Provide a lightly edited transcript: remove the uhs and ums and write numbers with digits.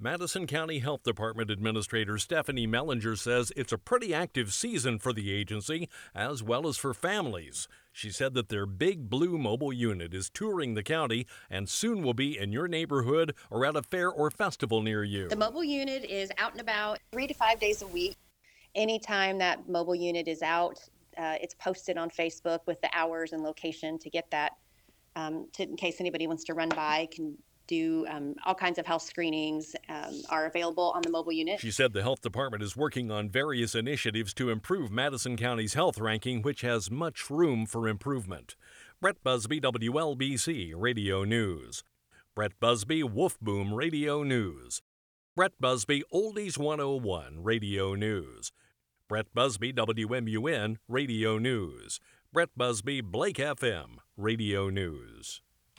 Madison County Health Department Administrator Stephanie Mellinger says it's a pretty active season for the agency as well as for families. She said that their Big Blue mobile unit is touring the county and soon will be in your neighborhood or at a fair or festival near you. The mobile unit is out and about 3 to 5 days a week. Anytime that mobile unit is out, it's posted on Facebook with the hours and location to get that, in case anybody wants to run by, can do all kinds of health screenings are available on the mobile unit. She said the health department is working on various initiatives to improve Madison County's health ranking, which has much room for improvement. Brett Busby, WLBC Radio News. Brett Busby, Wolf Boom Radio News. Brett Busby, Oldies 101 Radio News. Brett Busby, WMUN Radio News. Brett Busby, Blake FM Radio News.